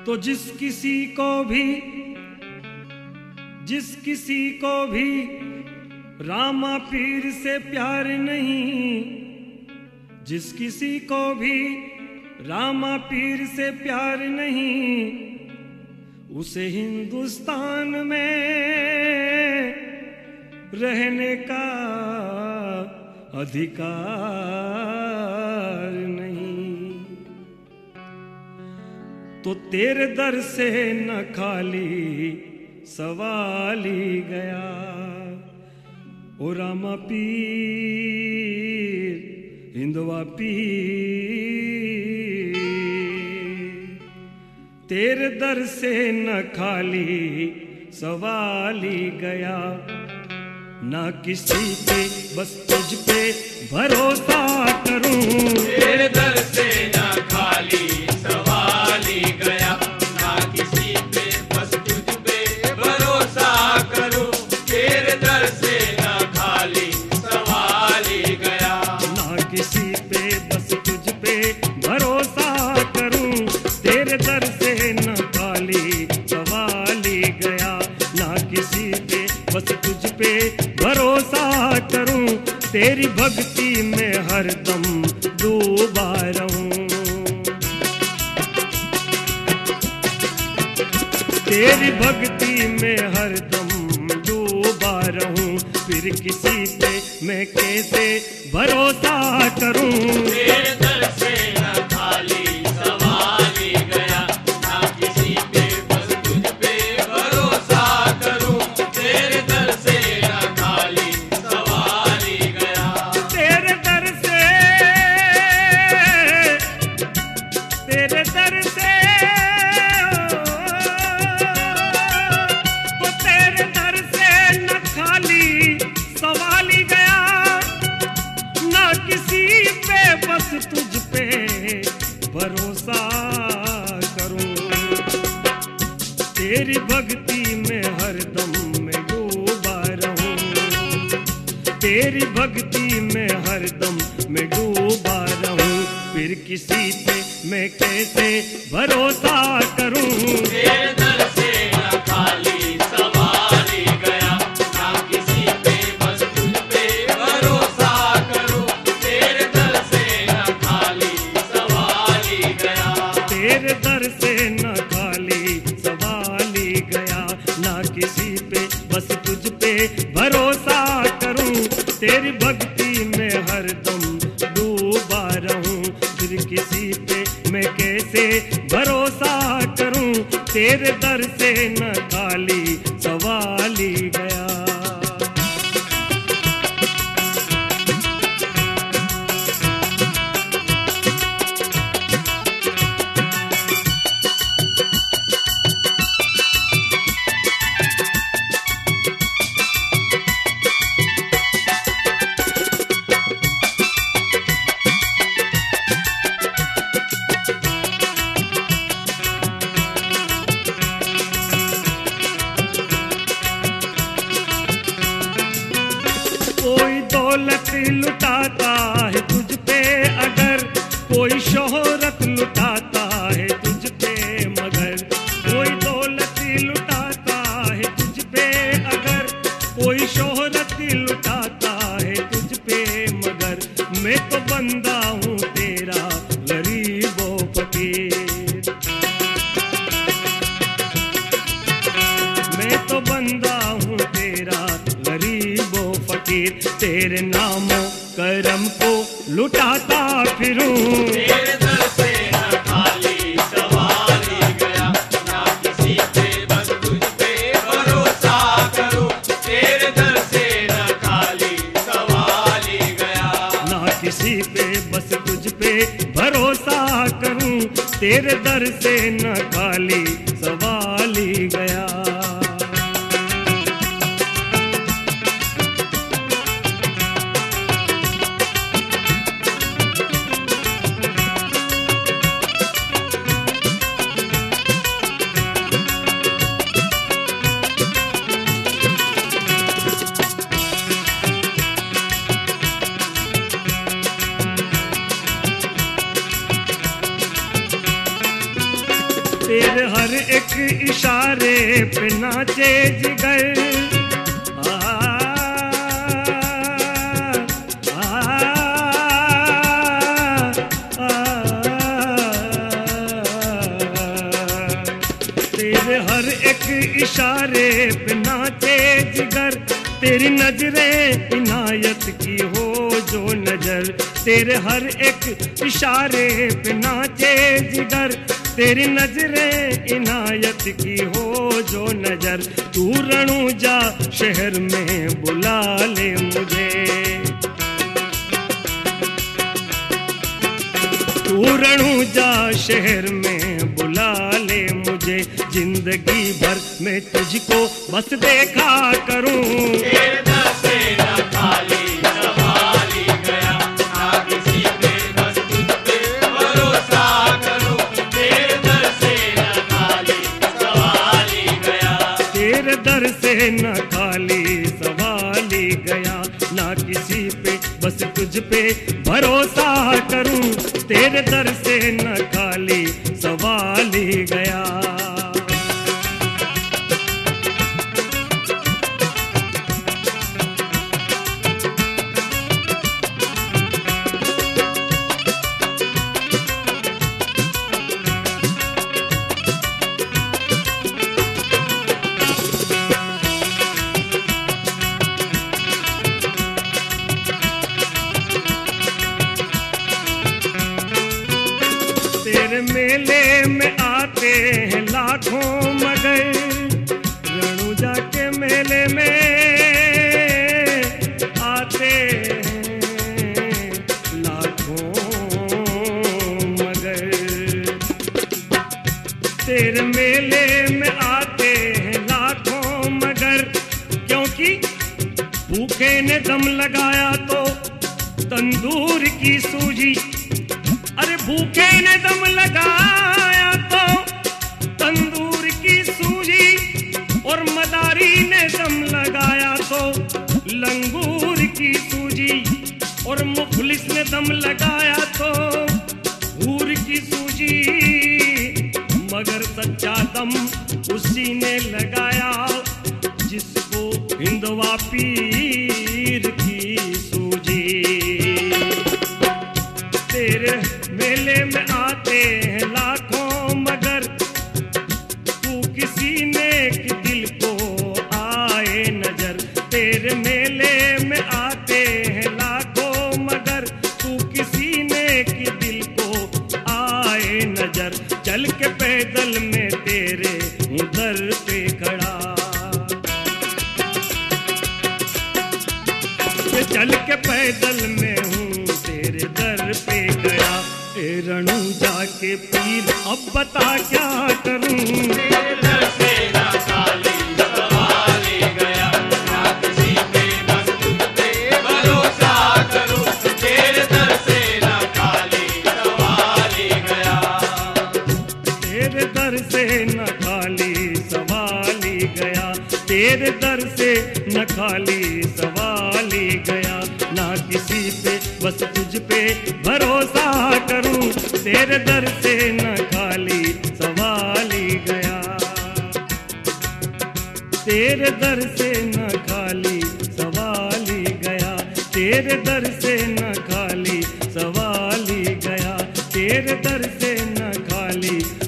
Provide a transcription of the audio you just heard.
तो जिस किसी को भी रामा पीर से प्यार नहीं, जिस किसी को भी रामा पीर से प्यार नहीं, उसे हिंदुस्तान में रहने का अधिकार नहीं। तो तेरे दर से न खाली सवाल ही गया, ओ रामा पीर हिंदवा पीर, तेरे दर से न खाली सवाल ही गया। ना किसी पे बस तुझ पे भरोसा करूं, तेरे दर से ना खाली सवाल ही गया। ना किसी पे बस तुझ पे भरोसा करूं, तेरे दर से ना खाली सवाल ही गया। ना किसी पे बस तुझ पे भरोसा करूं, तेरे दर से न खाली सवाल ही गया। ना किसी पे बस तुझ पे भरोसा करूं, तेरी भक्ति में हरदम डूबा रहूं, तेरी भक्ति में हरदम डूबा रहूं। फिर किसी पे मैं कैसे भरोसा करूं, तेरे दर से ना खाली सवाल ही गया। ना किसी पे बस तुझ पे भरोसा करूं, तेरे दर से ना खाली सवाल ही गया। तेरे दर से तो तेरे दर से न खाली सवाल ही गया। ना किसी पे बस तुझ पे भरोसा करूं, तेरी भक्ति में हरदम मैं डूबा रहूं, तेरी भक्ति में हरदम मैं डूबा रहूं। फिर किसी पे मैं कैसे भरोसा करूं, तेरे दर से ना खाली सवाल ही गया। ना किसी पे बस तुझ पे भरोसा करूं, तेरे दर से ना खाली सवाल ही गया। तेरे दर से न खाली सवाल ही गया। ना किसी पे बस तुझ पे भरोसा करूं, तेरी भक्ति में हरदम डूबा रहूं। फिर किसी पे मैं कैसे भरोसा करूं, तेरे दर से न खाली सवाल ही गया। कोई दौलत लुटाता है तुझ पे अगर, कोई शोहरत लुटाता है तुझ पे मगर। कोई दौलत लुटाता है तुझ पे अगर, कोई शोहरत लुटाता है तुझ पे मगर। मैं तो बंदा हूँ तेरा गरीब व फकीर, मैं तो बंदा हूँ तेरा गरीब व फकीर। तेरे नामों करम को लुटाता फिरूं, तेरे दर से ना खाली सवाल ही गया। ना किसी पे बस तुझ पे भरोसा करूं, तेरे दर से ना खाली सवाल ही गया। ना किसी पे बस तुझ पे भरोसा करूं, तेरे दर से न खाली सवाल ही गया। तेरे हर एक इशारे पे नाचे जिगर। तेरे हर एक इशारे पे नाचे जिगर। तेरी नजरें इनायत की हो जो नजर। तेरे हर एक इशारे पे नाचे जिगर। तेरी नजरें इनायत की हो जो नजर। तू रणुजा शहर में बुला ले मुझे। तू रणुजा शहर में बुला ले मुझे। जिंदगी भर मैं तुझको बस देखा करूं। तेरे दर से न खाली सवाली गया, ना किसी पे बस तुझ पे भरोसा करूं। तेरे दर से न खाली सवाली गया। तेरे दर से न खाली सवाली गया। ना किसी पे बस तुझ पे भरोसा करूं। तेरे दर से न खाली सवाली गया। तेरे मेले में आते हैं लाखों मगर। रणुजा के मेले में आते हैं लाखों मगर। तेरे मेले में आते हैं लाखों मगर। क्योंकि भूखे ने दम लगाया तो तंदूर की सूजी। अरे भूखे ने दम लगाया तो तंदूर की सूजी। और मदारी ने दम लगाया तो लंगूर की सूजी। और मुखलिस ने दम लगाया तो हूर की सूजी। मगर सच्चा दम उसी ने लगाया जिसको हिंदवा पीर की सूजी। तेरे मेले में आते हैं लाखों मगर। तू किसी नेक दिल को आए नजर। तेरे मेले में आते हैं लाखों मगर। तू किसी नेक दिल को आए नजर। चल के पैदल में तेरे हूँ दर पे खड़ा। चल के पैदल में हूँ तेरे दर पे गया। रणुजा के पीर अब बता क्या करूं। तेरे दर से न खाली सवाली गया, ना किसी पे बस तुझ पे भरोसा करूं। तेरे दर से न खाली सवाली गया। तेरे दर से न खाली सवाली गया। तेरे दर से न खाली सवाली गया। ना किसी पे बस तुझ पे भरोसा करूं। तेरे दर से न खाली सवाली गया। तेरे दर से न खाली सवाली गया। तेरे दर से न खाली सवाली गया। तेरे दर से न खाली